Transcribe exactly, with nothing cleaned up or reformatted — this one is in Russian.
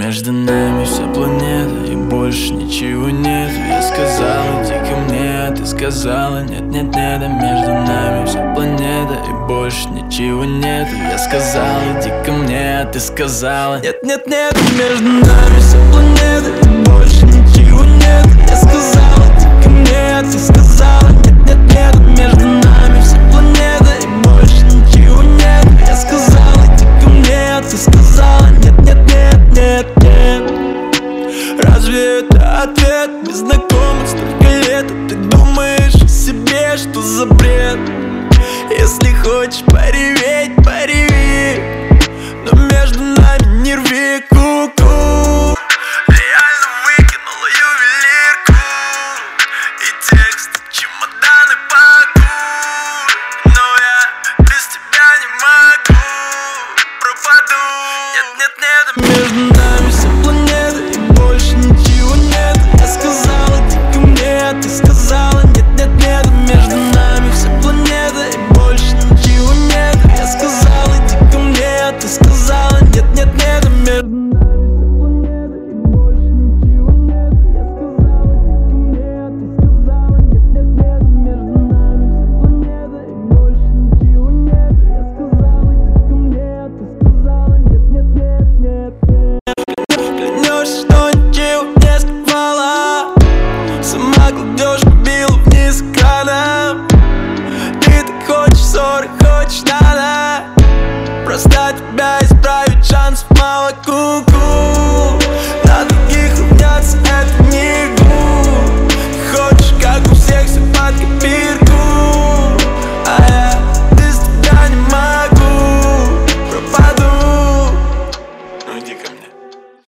Между нами вся планета и больше ничего нет. Я сказал, иди ко мне, а ты сказала нет, нет, нет. А между нами вся планета и больше ничего нет. Я сказал, иди ко мне, а ты сказала нет, нет, нет. А между нами вся планета и больше ничего нет. Я сказал, иди ко мне, а ты сказала нет, нет, нет. А между нами вся планета и больше ничего нет. Я сказал, иди ко мне, а ты сказала нет, нет, нет, нет, нет. Разве это ответ? Мы знакомы столько лет, а ты думаешь о себе, что за бред? Если хочешь пореветь,